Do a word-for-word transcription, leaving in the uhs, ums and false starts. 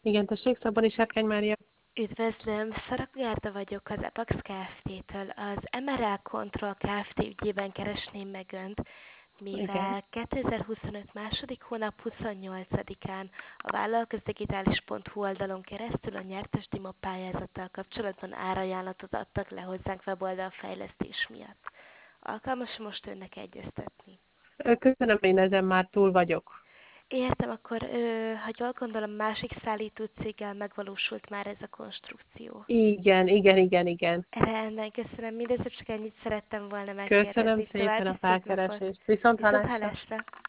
Igen, tessék, Szaboni Sárkány Mária. Üdvözlöm, Szarag Gárda vagyok az Apax Kft-től. Az em er el Control Kft. Ügyében keresném meg Önt, Igen. mivel kétezer-huszonöt második hónap huszonnyolcadikán a vállalkozdigitális pont hu oldalon keresztül a nyertes Dima pályázattal kapcsolatban árajánlatot adtak le hozzánk weboldal fejlesztés miatt. Alkalmas most Önnek egyeztetni? Ö, Köszönöm, én ezen már túl vagyok. Értem, akkor, ö, ha jól gondolom, másik szállító céggel megvalósult már ez a konstrukció. Igen, igen, igen, igen. Rendben, köszönöm. Mindössze csak ennyit szerettem volna Köszönöm megkérdezni. szépen További a szép napot. felkeresést. Viszont Viszont hallásra. hallásra.